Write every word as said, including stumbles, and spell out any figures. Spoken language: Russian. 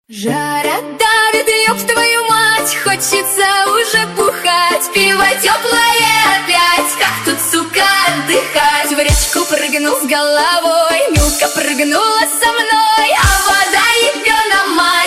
Жара давит, ёб твою мать, хочется уже бухать. Пиво теплое опять, как тут, сука, отдыхать. В речку прыгнул с головой, Милка прыгнула со мной, а вода ебёна мать.